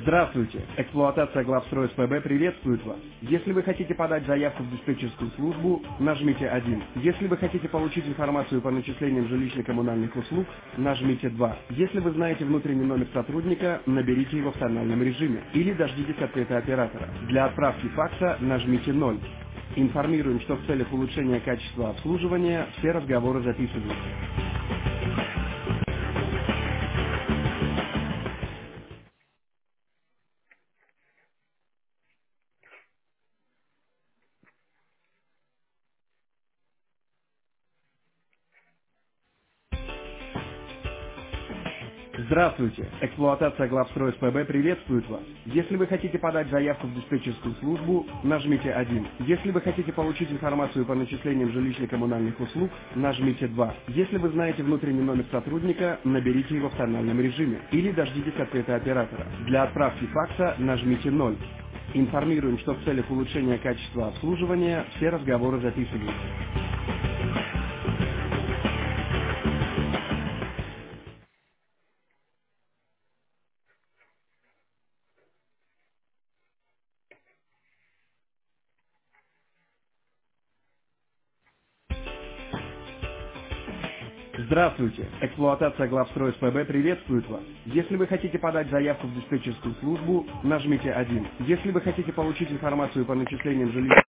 Здравствуйте! Эксплуатация главстроя СПБ приветствует вас. Если вы хотите подать заявку в диспетчерскую службу, нажмите 1. Если вы хотите получить информацию по начислениям жилищно-коммунальных услуг, нажмите 2. Если вы знаете внутренний номер сотрудника, наберите его в тональном режиме или дождитесь ответа оператора. Для отправки факса нажмите 0. Информируем, что в целях улучшения качества обслуживания все разговоры записываются. Здравствуйте! Эксплуатация главстроя СПБ приветствует вас. Если вы хотите подать заявку в диспетчерскую службу, нажмите 1. Если вы хотите получить информацию по начислениям жилищно-коммунальных услуг, нажмите 2. Если вы знаете внутренний номер сотрудника, наберите его в тональном режиме или дождитесь ответа оператора. Для отправки факса нажмите 0. Информируем, что в целях улучшения качества обслуживания все разговоры записываются. Здравствуйте! Эксплуатация главстроя СПБ приветствует вас. Если вы хотите подать заявку в диспетчерскую службу, нажмите 1. Если вы хотите получить информацию по начислениям жилищных